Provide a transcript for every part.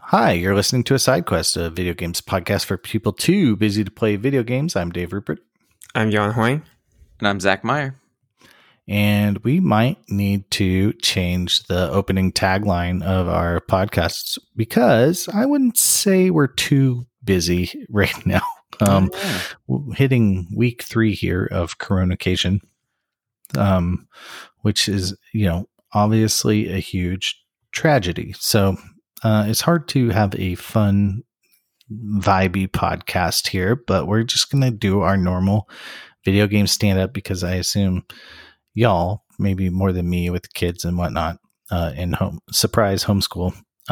Hi, you're listening to a side quest, a video games podcast for people too busy to play video games. I'm Dave Rupert, I'm Jan Hoying. And I'm Zach Meyer. and we might need to change the opening tagline of our podcasts because I wouldn't say we're too busy right now. Hitting week 3 here of Coronacation, which is, obviously a huge tragedy. So it's hard to have a fun, vibey podcast here, but we're just going to do our normal video game stand up because I assume y'all, maybe more than me with kids and whatnot, in surprise homeschool,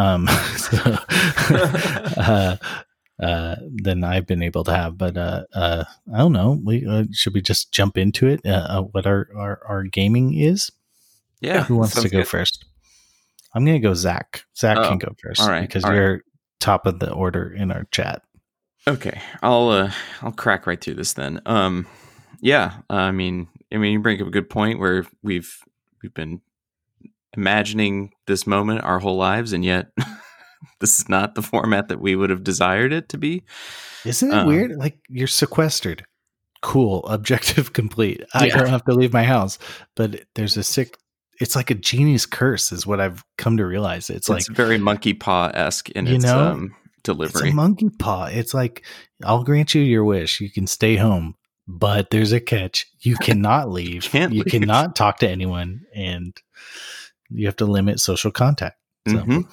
than I've been able to have. But I don't know. Should we just jump into it? What our gaming is? Yeah. Who wants to go first? I'm going to go Zach. Zach can go first, all right, because you're top of the order in our chat. Okay, I'll crack right through this then. I mean, you bring up a good point where we've been imagining this moment our whole lives, and yet this is not the format that we would have desired it to be. Isn't it weird? Like, you're sequestered. Cool. Objective complete. I don't have to leave my house, but there's it's like a genie's curse is what I've come to realize. It's like very monkey paw-esque in its delivery. It's a monkey paw. It's like, I'll grant you your wish. You can stay home, but there's a catch. You cannot leave. You cannot talk to anyone, and you have to limit social contact. So,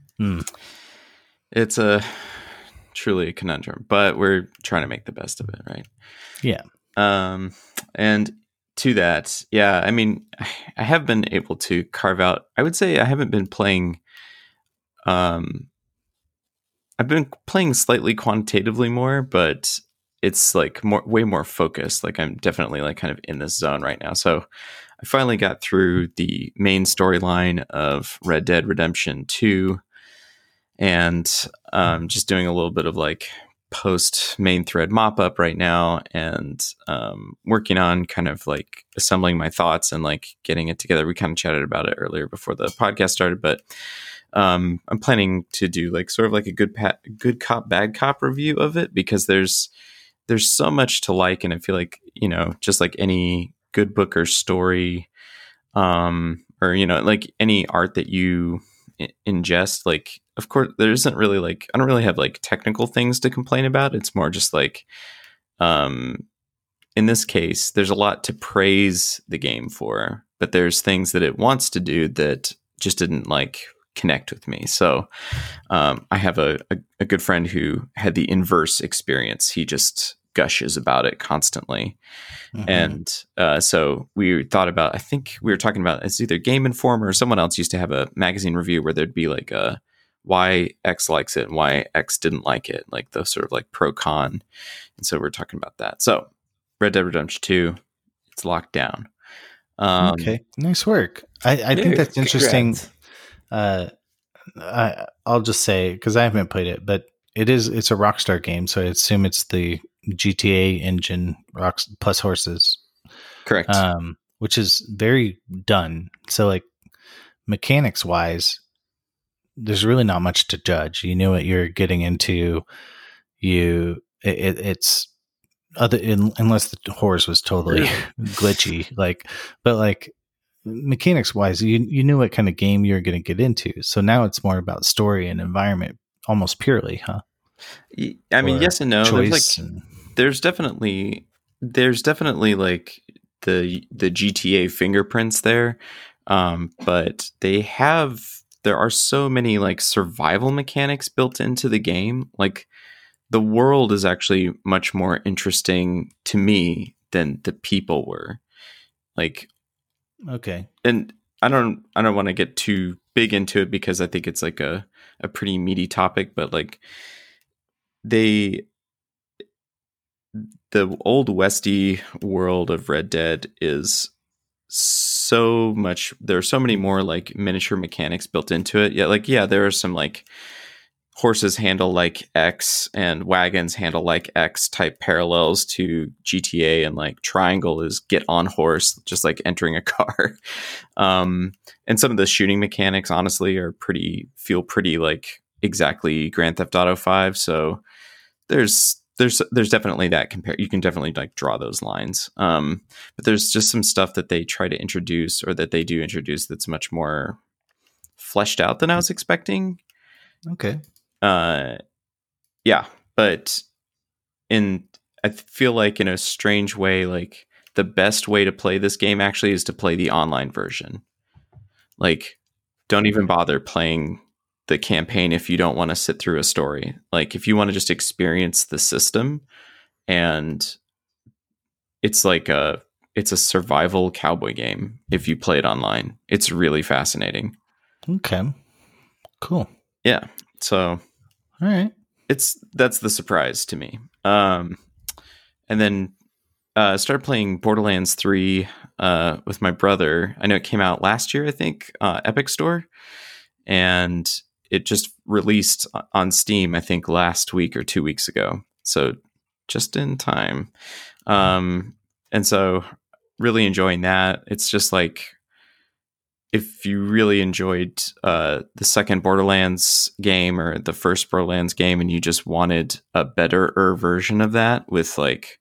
It's truly a conundrum, but we're trying to make the best of it, right? Yeah. And to that, I mean, I have been able to carve out, I would say I haven't been playing, I've been playing slightly quantitatively more, but it's like way more focused. Like, I'm definitely like kind of in this zone right now. So I finally got through the main storyline of Red Dead Redemption 2, and just doing a little bit of like post main thread mop up right now, and working on kind of like assembling my thoughts and like getting it together. We kind of chatted about it earlier before the podcast started, but I'm planning to do like sort of like a good cop, bad cop review of it, because there's so much to like. And I feel like, just like any good book or story, or, like any art that you ingest, like, of course there isn't really like, I don't really have like technical things to complain about. It's more just like, in this case, there's a lot to praise the game for, but there's things that it wants to do that just didn't like connect with me. So I have a good friend who had the inverse experience. He just gushes about it constantly. And so we thought about, I think we were talking about, it's either Game Informer or someone else used to have a magazine review where there'd be like a why X likes it and why X didn't like it, like the sort of like pro con. And so we're talking about that. So Red Dead Redemption 2, it's locked down. Okay, nice work. I think that's interesting. I'll just say, because I haven't played it, but it's a Rockstar game, so I assume it's the GTA engine plus horses. Correct. Which is very done. So like, mechanics wise, there's really not much to judge. You know what you're getting into. It's other unless the horse was totally glitchy, but like, mechanics wise, you knew what kind of game you're going to get into. So now it's more about story and environment, almost purely, huh? I mean, yes and no. There's definitely like the GTA fingerprints there, but there are so many like survival mechanics built into the game. Like, the world is actually much more interesting to me than the people were. Like, okay, and I don't want to get too big into it because I think it's like a pretty meaty topic, but like the old Westy world of Red Dead is so much, there are so many more like miniature mechanics built into it. There are some like horses handle like X and wagons handle like X type parallels to GTA, and like triangle is get on horse, just like entering a car. And some of the shooting mechanics honestly feel pretty like exactly Grand Theft Auto 5. So there's definitely that compare. You can definitely like draw those lines. But there's just some stuff that they try to introduce, or that they do introduce, that's much more fleshed out than I was expecting. Okay. Yeah, but I feel like in a strange way, like the best way to play this game actually is to play the online version. Like, don't even bother playing the campaign if you don't want to sit through a story. Like, if you want to just experience the system, and it's a survival cowboy game. If you play it online, it's really fascinating. Okay. Cool. Yeah. So, all right. That's the surprise to me. And then started playing Borderlands 3 with my brother. I know it came out last year, I think, Epic Store, and it just released on Steam, I think, last week or 2 weeks ago. So just in time. And so really enjoying that. It's just like, if you really enjoyed the second Borderlands game or the first Borderlands game, and you just wanted a better version of that with like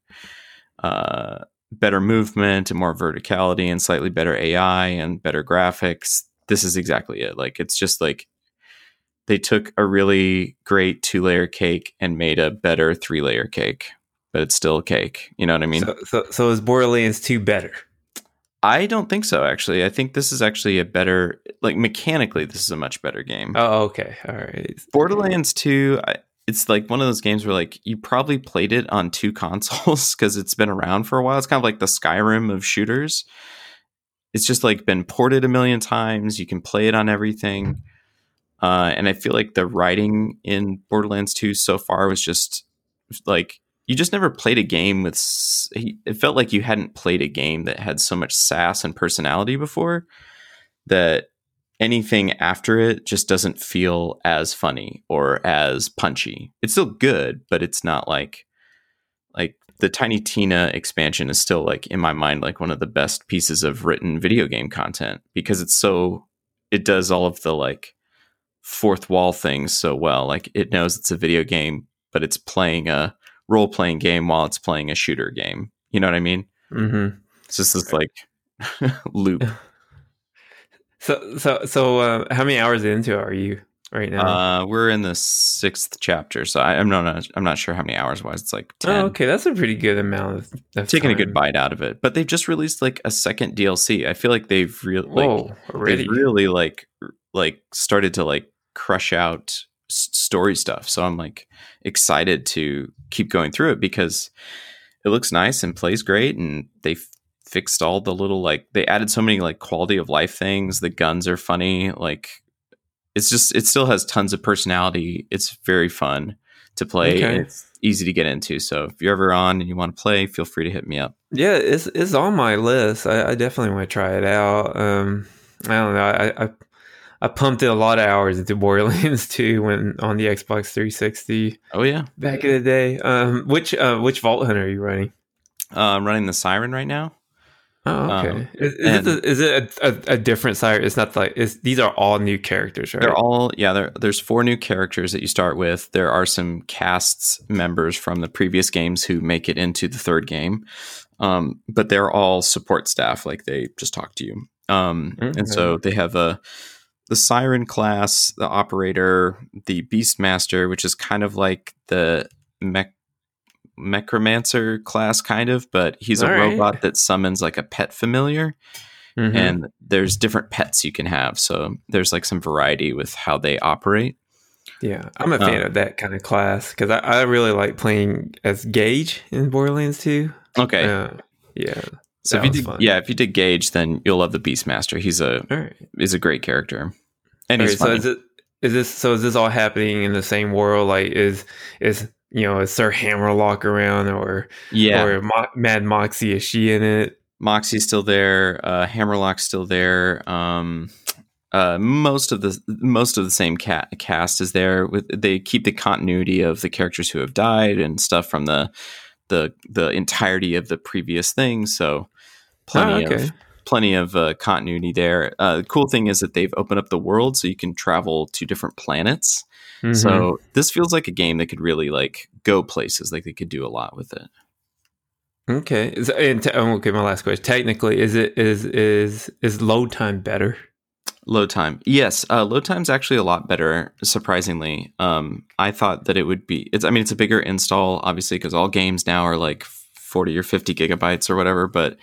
better movement and more verticality and slightly better AI and better graphics, this is exactly it. Like, it's just like they took a really great 2-layer cake and made a better 3-layer cake, but it's still a cake. You know what I mean? So is Borderlands 2 better? I don't think so, actually. I think this is actually a better, like, mechanically, this is a much better game. Oh, okay. All right. Borderlands 2, it's like one of those games where, like, you probably played it on 2 consoles because it's been around for a while. It's kind of like the Skyrim of shooters. It's just, like, been ported a million times. You can play it on everything. And I feel like the writing in Borderlands 2 so far was just, like, you just never played a game with... It felt like you hadn't played a game that had so much sass and personality before, that anything after it just doesn't feel as funny or as punchy. It's still good, but it's not like the Tiny Tina expansion is still, like, in my mind, like one of the best pieces of written video game content, because it does all of the, like, fourth wall things so well. Like, it knows it's a video game, but it's playing a role-playing game while it's playing a shooter game. You know what I mean? Mm-hmm. It's just this like loop. So how many hours into are you right now? We're in the 6th chapter, so I'm not sure how many hours wise. It's like 10. Oh, okay, that's a pretty good amount of taking time. a good bite out of it. But they've just released like a second DLC. I feel like they've really like started to like crush out story stuff. So I'm like excited to keep going through it, because it looks nice and plays great, and they fixed all the little, like, they added so many like quality of life things. The guns are funny. Like, it still has tons of personality. It's very fun to play. Okay. And it's easy to get into. So if you're ever on and you want to play, feel free to hit me up. Yeah, it's on my list. I definitely want to try it out. I don't know. I pumped in a lot of hours into Borderlands 2 when on the Xbox 360. Oh yeah, back in the day. Which Vault Hunter are you running? I'm running the Siren right now. Oh, okay. Is it a different Siren? It's not like these are all new characters, right? They're all there's 4 new characters that you start with. There are some casts members from the previous games who make it into the 3rd game, but they're all support staff. Like, they just talk to you. And so they have the Siren class, the Operator, the Beastmaster, which is kind of like the Necromancer class, kind of, but he's a robot that summons like a pet familiar. Mm-hmm. And there's different pets you can have. So there's like some variety with how they operate. Yeah, I'm a fan of that kind of class, because I really like playing as Gage in Borderlands 2. Okay. Yeah. So if you did Gage, then you'll love the Beastmaster. He's a great character, and he's funny. So is this all happening in the same world? Like, is Sir Hammerlock around, or Mad Moxie? Is she in it? Moxie's still there. Hammerlock's still there. Most of the same cast is there. They keep the continuity of the characters who have died and stuff from the entirety of the previous thing. So plenty plenty of continuity there. The cool thing is that they've opened up the world so you can travel to different planets. Mm-hmm. So this feels like a game that could really like go places. Like they could do a lot with it. Okay. Okay, my last question. Technically, is load time better? Load time. Yes. Load time's actually a lot better, surprisingly. I thought that it would be, it's a bigger install, obviously, because all games now are like 40 or 50 gigabytes or whatever, but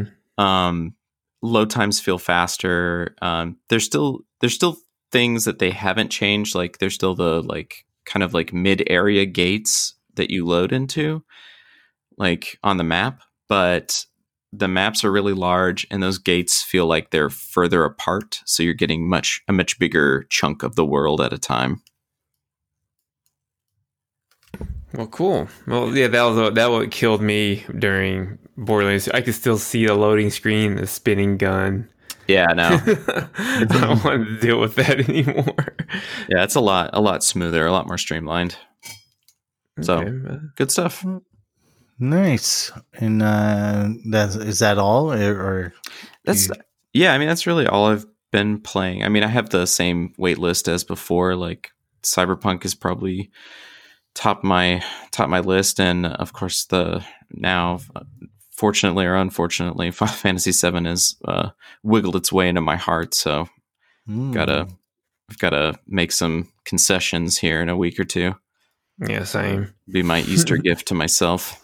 load times feel faster. There's still things that they haven't changed. Like there's still the like kind of like mid area gates that you load into like on the map, but the maps are really large and those gates feel like they're further apart. So you're getting a much bigger chunk of the world at a time. Well, cool. Well, yeah, that what killed me during Borderlands. I could still see the loading screen, the spinning gun. Yeah, no. I don't want to deal with that anymore. Yeah, it's a lot smoother, a lot more streamlined. So good stuff. Nice. And is that all, or that's that's really all I've been playing. I mean, I have the same wait list as before. Like Cyberpunk is probably top my list, and of course the now fortunately or unfortunately Final Fantasy VII has wiggled its way into my heart. So I've got to make some concessions here in a week or two. Yeah, same. Be my Easter gift to myself.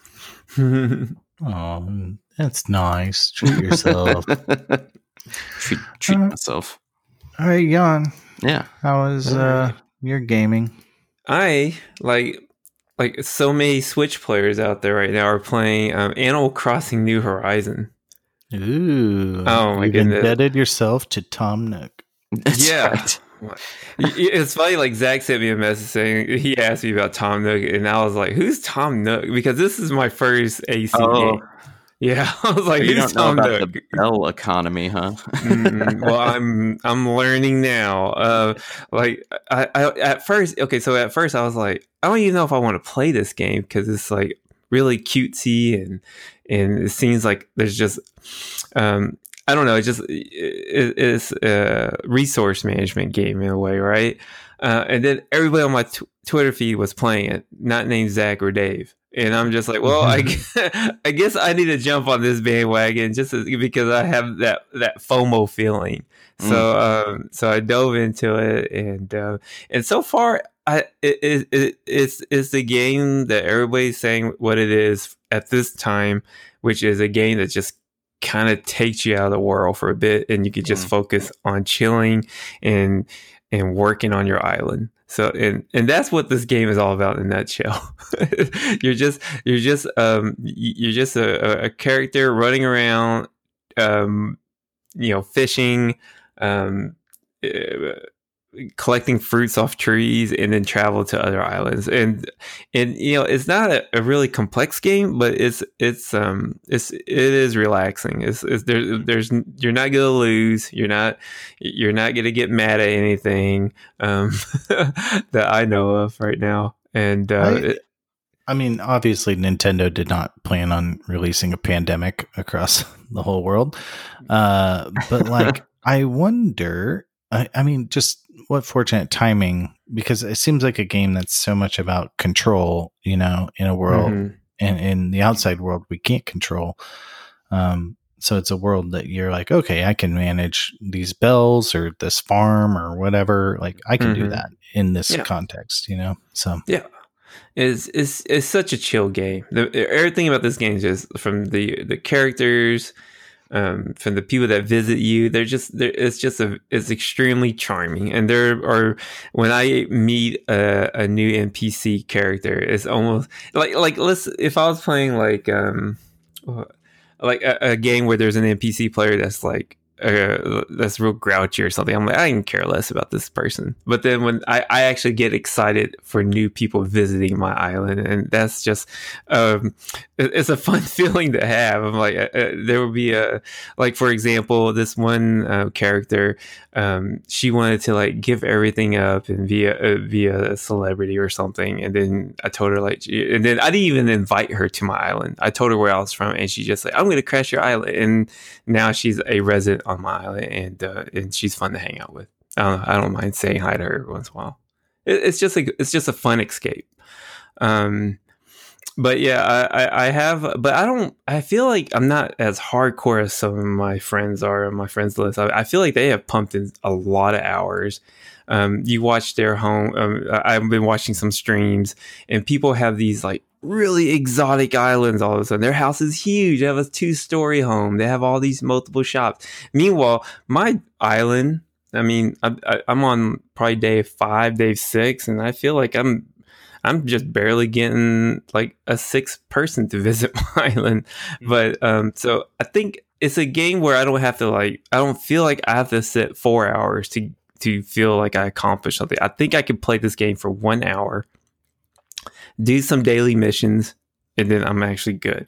Oh, that's nice. Treat yourself. treat myself. All right, Jan. Yeah. How is your gaming? I like so many Switch players out there right now are playing Animal Crossing New Horizon. Ooh. Oh my goodness. goodness. Indebted yourself to Tom Nook. That's right. It's funny, like Zach sent me a message saying he asked me about Tom Nook, and I was like, "Who's Tom Nook?" Because this is my first AC game. Yeah, I was like, "Who's Tom Nook?" The Bell economy, huh? Well, I'm learning now. Like I at first I was like, I don't even know if I want to play this game because it's like really cutesy and it seems like there's just I don't know. It's a resource management game in a way, right? And then everybody on my Twitter feed was playing it, not named Zach or Dave. And I'm just like, well, I guess I need to jump on this bandwagon just because I have that FOMO feeling. So I dove into it, and so far, it's the game that everybody's saying what it is at this time, which is a game that just kind of takes you out of the world for a bit, and you can just focus on chilling and working on your island. So and that's what this game is all about in a nutshell. you're just a character running around, fishing, collecting fruits off trees, and then travel to other islands. And it's not a really complex game, but it is relaxing. There's you're not gonna lose. You're not gonna get mad at anything that I know of right now. And I mean, obviously, Nintendo did not plan on releasing a pandemic across the whole world, but like, I wonder. I mean, just what fortunate timing, because it seems like a game that's so much about control, in a world and in the outside world we can't control. So it's a world that you're like, okay, I can manage these bells or this farm or whatever. Like I can do that in this context, So yeah, it's such a chill game. Everything about this game is just from the characters. From the people that visit you, it's extremely charming. And when I meet a new NPC character, it's almost like if I was playing like a game where there's an NPC player that's like that's real grouchy or something, I'm like, I can care less about this person. But then when I actually get excited for new people visiting my island, and that's just it's a fun feeling to have. I'm like, there will be like, for example, this one character, she wanted to like give everything up and be a celebrity or something, and then I told her like, and then I didn't even invite her to my island. I told her where I was from, and she just like, I'm going to crash your island, and now she's a resident on my island, and she's fun to hang out with. I don't mind saying hi to her every once in a while. It's just a fun escape. But yeah, I have, but I feel like I'm not as hardcore as some of my friends are on my friends list. I feel like they have pumped in a lot of hours. You watch their home. I've been watching some streams, and people have these like really exotic islands all of a sudden. Their house is huge. They have a 2-story home. They have all these multiple shops. Meanwhile, my island, I mean, I'm on probably day 5, day 6, and I feel like I'm just barely getting like a 6th person to visit my island. But so I think it's a game where I don't have to I don't feel like I have to sit 4 hours to feel like I accomplished something. I think I could play this game for 1 hour, do some daily missions, and then I'm actually good.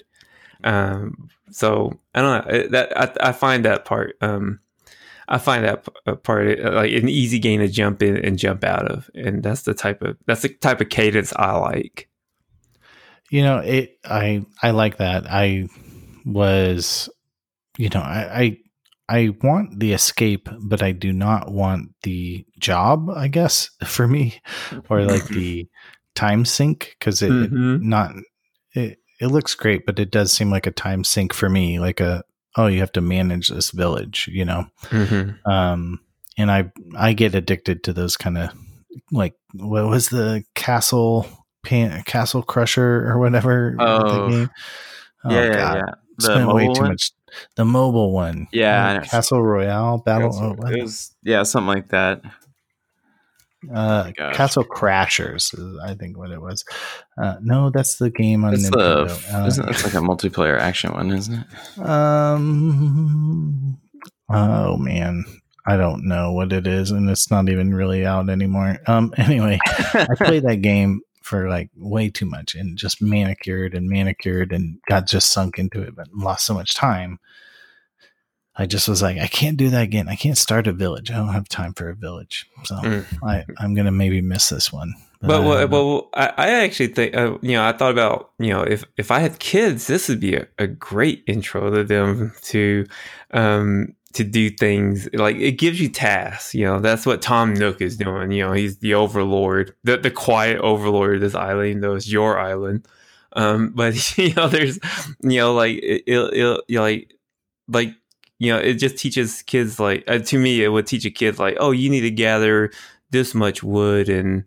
So I don't know that I find that part. I find that part like an easy game to jump in and jump out of, and that's the type of cadence I like. You know, I like that. I was, you know, I want the escape, but I do not want the job, I guess, for me, or like the time sink, because it looks great, but it does seem like a time sink for me, like you have to manage this village, you know. And I get addicted to those kind of, like, what was the Castle Crusher or whatever the game? Yeah. Spent way too much. The mobile one. Yeah. Castle Royale Battle. It was, something like that. Castle Crashers is, I think, what it was. No, that's the game on Nintendo. Isn't that like a multiplayer action one, isn't it? Oh man, I don't know what it is, and it's not even really out anymore. Anyway, I played that game for like way too much and just manicured and got just sunk into it, but lost so much time. I just was like, I can't do that again. I can't start a village. I don't have time for a village. So I'm going to maybe miss this one. But I actually think, I thought about, if I had kids, this would be a great intro to them to do things. Like, it gives you tasks. That's what Tom Nook is doing. He's the overlord, the quiet overlord of this island, even though it's your island. But there's, it just teaches kids, like, to me, it would teach a kid, like, oh, you need to gather this much wood and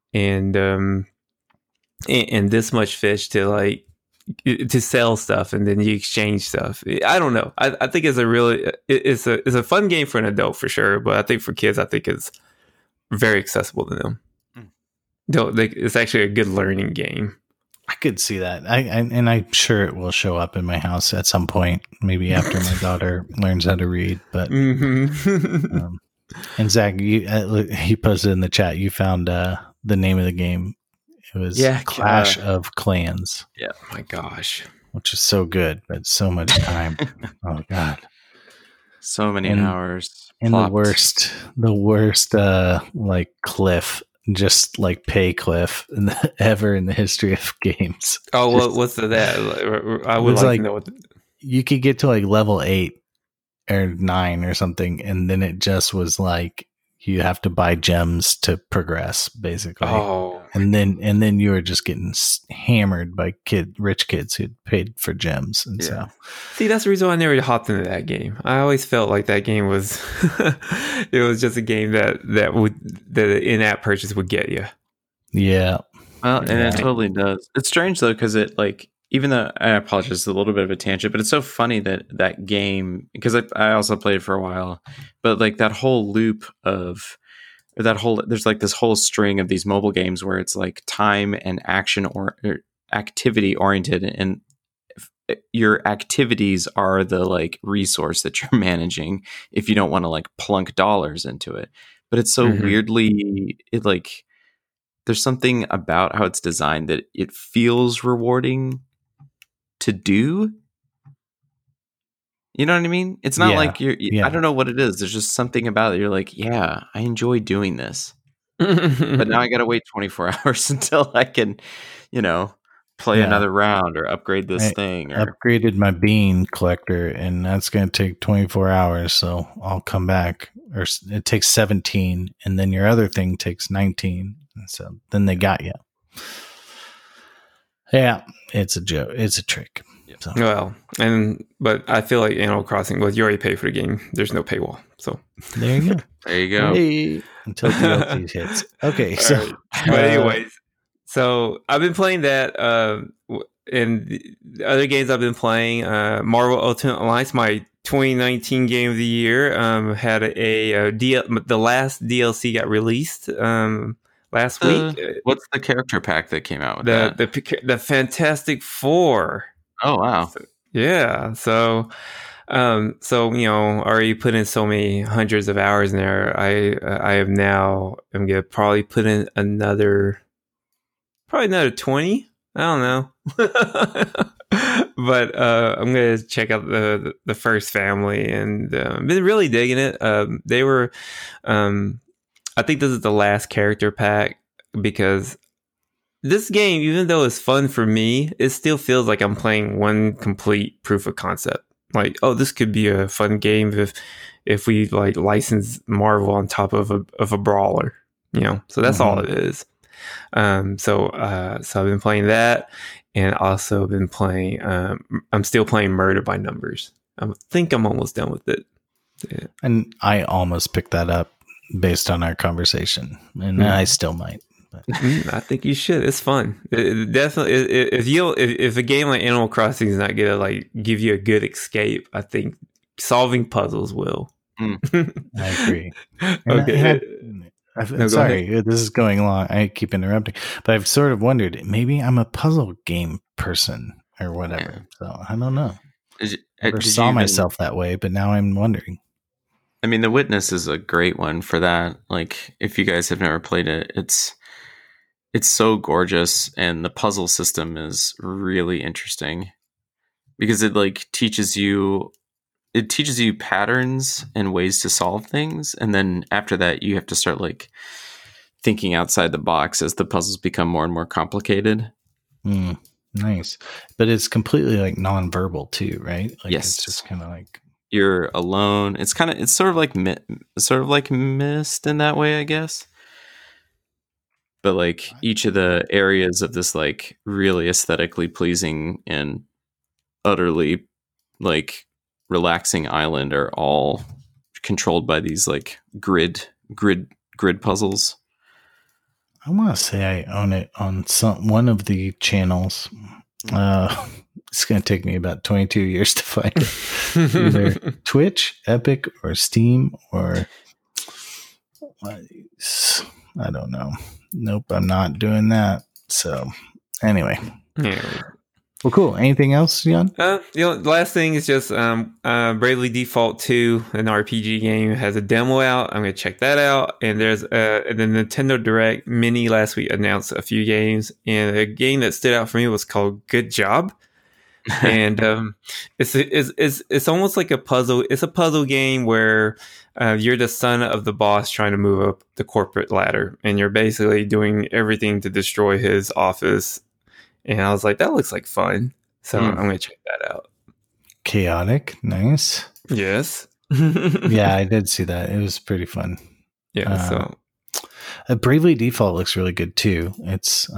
this much fish to sell stuff, and then you exchange stuff. I don't know. I think it's a fun game for an adult for sure, but I think for kids, I think it's very accessible to them. It's actually a good learning game. I could see that. And I'm sure it will show up in my house at some point, maybe after my daughter learns how to read. But and Zach, he posted in the chat, you found the name of the game. It was Clash of Clans. Yeah, my gosh, which is so good, but so much time. Oh God, so many hours. And the worst, like cliff. Just like pay cliff ever in the history of games. Oh, what's that? I would like to know what you could get to, like level 8 or 9 or something, and then it just was like you have to buy gems to progress, basically. Oh, and then you were just getting hammered by rich kids who paid for gems, and so. See, that's the reason why I never hopped into that game. I always felt like that game was, it was just a game that the in-app purchase would get you. Yeah. Well, and it totally does. It's strange though, because it, like, even though, I apologize, it's a little bit of a tangent, but it's so funny that game, because I also played for a while, but like that whole loop of there's like this whole string of these mobile games where it's like time and action or activity oriented, and your activities are the like resource that you're managing if you don't want to like plunk dollars into it. But it's so weirdly, it like, there's something about how it's designed that it feels rewarding to do. You know what I mean? It's not like I don't know what it is. There's just something about it. You're like, yeah, I enjoy doing this. But now I got to wait 24 hours until I can, play another round or upgrade this thing. I upgraded my bean collector, and that's going to take 24 hours. So I'll come back. Or it takes 17, and then your other thing takes 19. And so then they got you. Yeah, it's a joke. It's a trick. So. Well, but I feel like Animal Crossing, you already pay for the game. There's no paywall. So there you go. There you go. Hey, until DLC hits. Okay, so. Right. But anyways, so I've been playing that. And the other games I've been playing, Marvel Ultimate Alliance, my 2019 game of the year, had the last DLC got released last week. What's the character pack that came out with the Fantastic Four? Oh wow! So already put in so many hundreds of hours in there. I'm gonna probably put in another 20. I don't know. But I'm gonna check out the first family, and been really digging it. They were, I think this is the last character pack, because this game, even though it's fun for me, it still feels like I'm playing one complete proof of concept. Like, oh, this could be a fun game if we like license Marvel on top of a brawler, So that's all it is. So I've been playing that, and also been playing. I'm still playing Murder by Numbers. I think I'm almost done with it. Yeah. And I almost picked that up based on our conversation, and I still might. I think you should. It's fun. It definitely. If a game like Animal Crossing is not gonna like give you a good escape, I think solving puzzles will. I agree. Okay. Sorry, this is going long. I keep interrupting, but I've sort of wondered, maybe I'm a puzzle game person or whatever. Yeah. So I don't know. I never saw myself that way, but now I'm wondering. I mean, The Witness is a great one for that. Like, if you guys have never played it, it's so gorgeous, and the puzzle system is really interesting because it like teaches you patterns and ways to solve things, and then after that you have to start like thinking outside the box as the puzzles become more and more complicated. Nice. But it's completely like non-verbal too, right? Like, yes, it's just kind of like you're alone. It's sort of like Myst in that way, I guess. But like each of the areas of this like really aesthetically pleasing and utterly like relaxing island are all controlled by these like grid puzzles. I want to say I own it on one of the channels. It's going to take me about 22 years to find it. Either Twitch, Epic, or Steam, or I don't know. Nope, I'm not doing that. So anyway. Yeah. Well, cool. Anything else, Jan? The last thing is just Bravely Default 2, an RPG game, has a demo out. I'm going to check that out. And there's the Nintendo Direct Mini last week announced a few games. And a game that stood out for me was called Good Job. And it's almost like a puzzle. It's a puzzle game where you're the son of the boss trying to move up the corporate ladder. And you're basically doing everything to destroy his office. And I was like, that looks like fun. So I'm going to check that out. Chaotic. Nice. Yes. Yeah, I did see that. It was pretty fun. Yeah. Bravely Default looks really good too. It's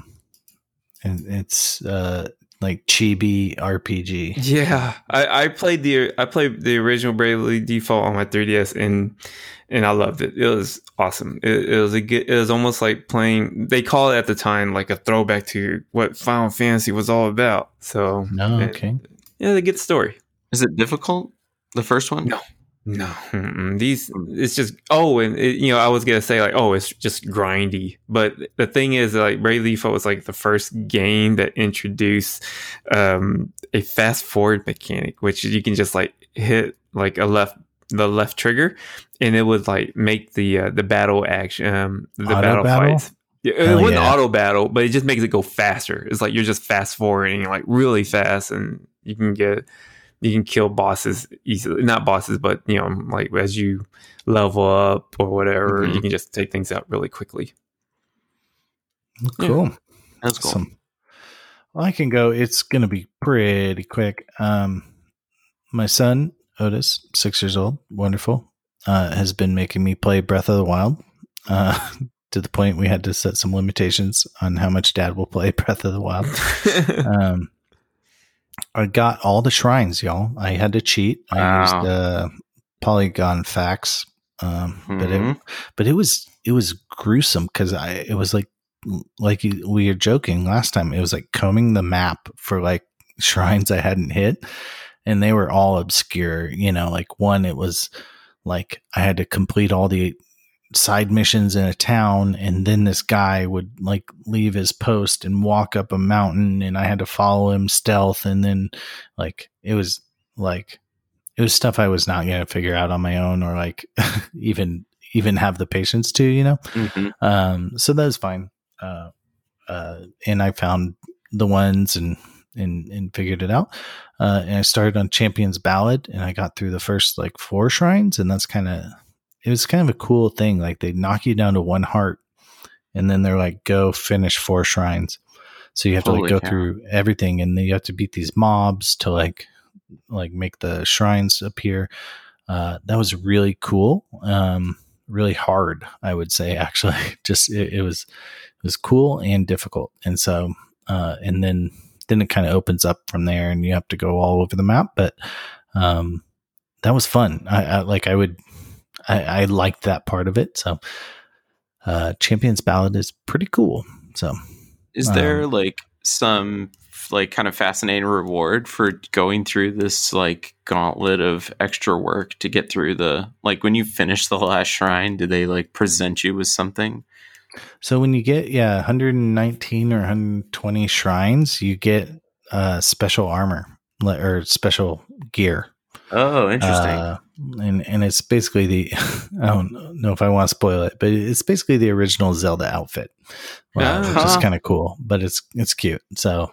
like chibi RPG. Yeah. I played the original Bravely Default on my 3DS and I loved it. It was awesome. It was almost like playing, they call it at the time like a throwback to what Final Fantasy was all about. So okay. Yeah, they get the story. Is it difficult? The first one? No, these it's just and I was gonna say like it's just grindy, but the thing is like Bravely Default was like the first game that introduced a fast forward mechanic, which you can just like hit like the left trigger, and it would like make the battle action the battle fights. It wasn't auto battle, but it just makes it go faster. It's like you're just fast forwarding like really fast, and you can kill bosses easily. Not bosses, but like as you level up or whatever, you can just take things out really quickly. Cool. Yeah. That's cool. Awesome. Well, I can go. It's going to be pretty quick. My son, Otis, 6 years old, wonderful, has been making me play Breath of the Wild to the point we had to set some limitations on how much Dad will play Breath of the Wild. I got all the shrines, y'all. I had to cheat. I used Polygon Facts, but it was gruesome because it was like we were joking last time. It was like combing the map for like shrines I hadn't hit, and they were all obscure. Like one, it was like I had to complete all the side missions in a town, and then this guy would like leave his post and walk up a mountain, and I had to follow him stealth, and then like it was stuff I was not going to figure out on my own, or like even have the patience to, so that was fine. And I found the ones and figured it out. And I started on Champion's Ballad, and I got through the first like 4 shrines, and it was kind of a cool thing. Like they knock you down to 1 heart, and then they're like, go finish 4 shrines. So you have to like go through everything, and then you have to beat these mobs to like make the shrines appear. That was really cool. Really hard, I would say, actually. Just it was cool and difficult. And so and then it kind of opens up from there, and you have to go all over the map. But that was fun. I liked that part of it. So Champion's Ballad is pretty cool. So is there like some like kind of fascinating reward for going through this like gauntlet of extra work to get through like when you finish the last shrine, do they like present you with something? So when you get 119 or 120 shrines, you get special armor or special gear. Oh, interesting. And it's basically I don't know if I want to spoil it, but it's basically the original Zelda outfit, which is kind of cool, but it's cute. So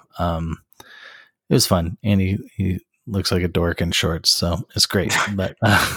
it was fun, and he looks like a dork in shorts, so it's great. But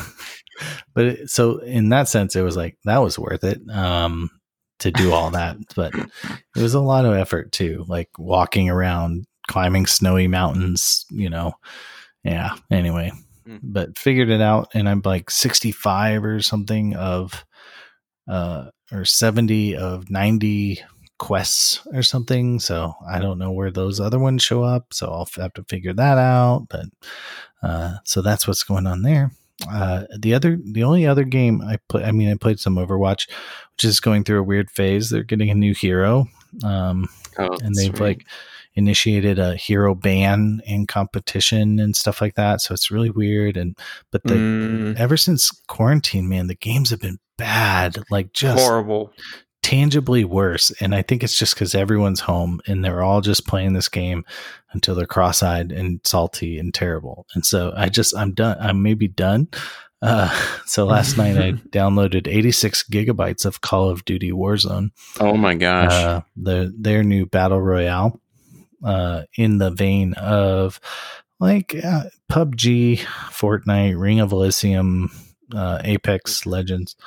so in that sense, it was like that was worth it to do all that. But it was a lot of effort too, like walking around, climbing snowy mountains. Yeah. Anyway. But figured it out, and I'm like 65 or something of or 70 of 90 quests or something. So I don't know where those other ones show up, so I'll have to figure that out. But so that's what's going on there. The only other game I played some Overwatch, which is going through a weird phase. They're getting a new hero, and they've like initiated a hero ban in competition and stuff like that. So it's really weird. But ever since quarantine, man, the games have been bad, like just horrible, tangibly worse. And I think it's just because everyone's home and they're all just playing this game until they're cross-eyed and salty and terrible. And so I'm done. I'm maybe done. So last night I downloaded 86 gigabytes of Call of Duty Warzone. Oh my gosh. Their new battle royale. In the vein of like PUBG, Fortnite, Ring of Elysium, Apex Legends,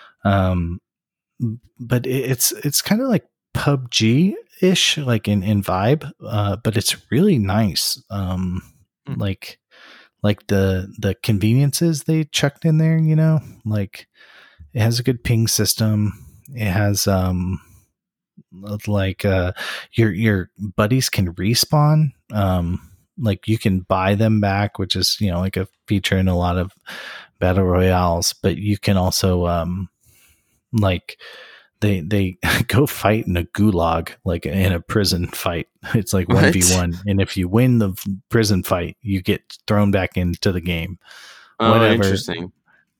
but it's kind of like PUBG-ish, like in vibe, but it's really nice. Like the conveniences they chucked in there, like it has a good ping system. It has like your buddies can respawn, like you can buy them back, which is like a feature in a lot of battle royales, but you can also like they go fight in a gulag, like in a prison fight. It's like 1v1, and if you win the prison fight, you get thrown back into the game. Interesting.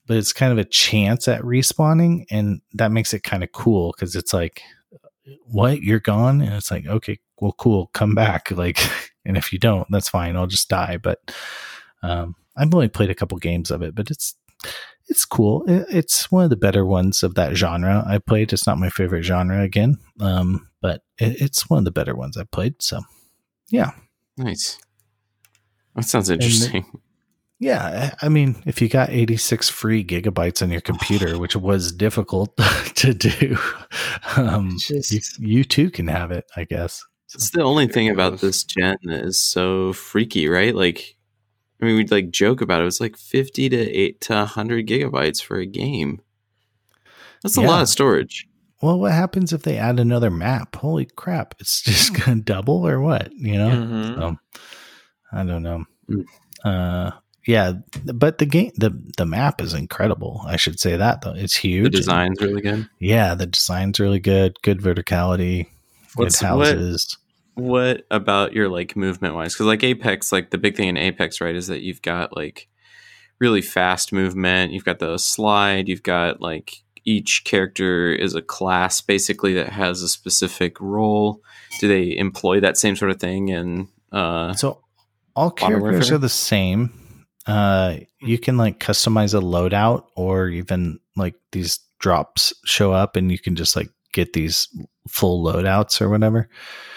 but it's kind of a chance at respawning, and that makes it kind of cool because it's like, what, you're gone? And it's like, okay, well, cool, come back. Like, and if you don't, that's fine, I'll just die. But I've only played a couple games of it, but it's cool. It's one of the better ones of that genre I played. It's not my favorite genre again, but it's one of the better ones I played. So yeah. Nice. That sounds interesting. Yeah, I mean, if you got 86 free gigabytes on your computer, which was difficult to do, you too can have it, I guess. It's the only thing about this gen that is so freaky, right? Like, I mean, we'd like joke about it. It was like 50 to 100 gigabytes for a game. That's a lot of storage. Well, what happens if they add another map? Holy crap. It's just going to double or what, you know? Mm-hmm. So, I don't know. Yeah, but the game, the map is incredible. I should say that, though. It's huge. The design's really good. Yeah, the design's really good. Good verticality. Good houses. What about your like movement wise? Because like Apex, like the big thing in Apex, right, is that you've got like really fast movement. You've got the slide. You've got like each character is a class basically that has a specific role. Do they employ that same sort of thing? And so all characters are the same. You can like customize a loadout, or even like these drops show up and you can just like get these full loadouts or whatever.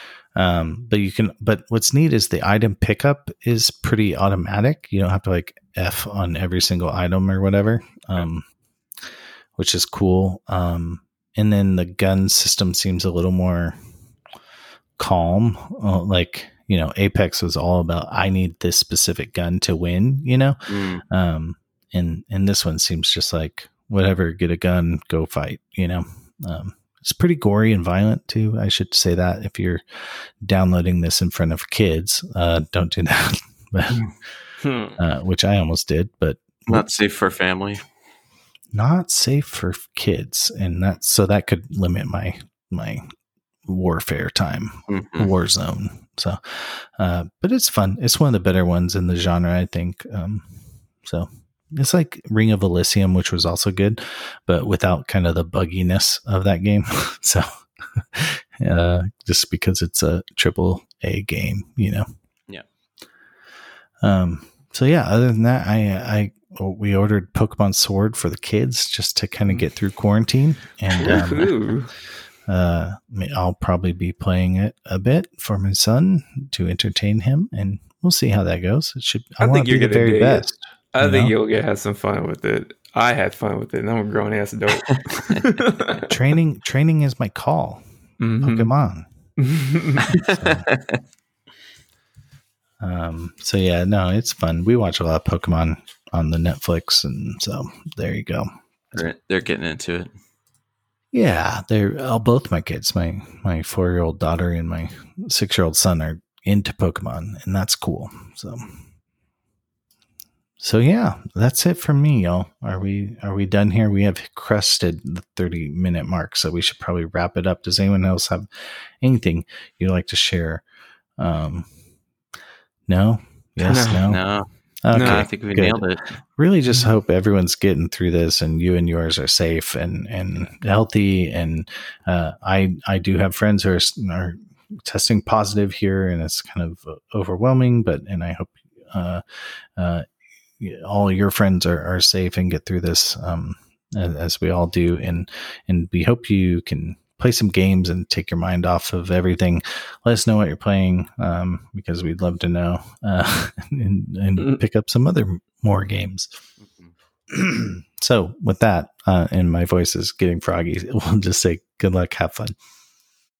But what's neat is the item pickup is pretty automatic. You don't have to like F on every single item or whatever, which is cool. And then the gun system seems a little more calm. Like, you know, Apex was all about, I need this specific gun to win, you know? And this one seems just like, whatever, get a gun, go fight, you know? It's pretty gory and violent too. I should say that if you're downloading this in front of kids, don't do that. But, which I almost did, but not safe for family. Not safe for kids, and that could limit my warfare time, war zone. So, but it's fun. It's one of the better ones in the genre, I think. So it's like Ring of Elysium, which was also good, but without kind of the bugginess of that game. So, just because it's a AAA game, you know? Yeah. So yeah, other than that, we ordered Pokemon Sword for the kids just to kind of get through quarantine, and I'll probably be playing it a bit for my son to entertain him, and we'll see how that goes. I want to be the very best. I think you'll have some fun with it. I had fun with it, and I'm a grown ass adult. Training is my call. Pokemon. So yeah, no, it's fun. We watch a lot of Pokemon on the Netflix, and so there you go. They're getting into it. Yeah, they're both my kids. My 4-year-old daughter and my 6-year-old son are into Pokemon, and that's cool. So yeah, that's it from me, y'all. Are we done here? We have crested the 30-minute mark, so we should probably wrap it up. Does anyone else have anything you'd like to share? No? Yes? No? Okay, no, I think we nailed it. Really just hope everyone's getting through this and you and yours are safe and healthy. And I do have friends who are testing positive here, and it's kind of overwhelming, and I hope all your friends are safe and get through this as we all do. And we hope you can play some games and take your mind off of everything. Let us know what you're playing, because we'd love to know, and pick up some more games. So with that, and my voice is getting froggy, we'll just say good luck, have fun.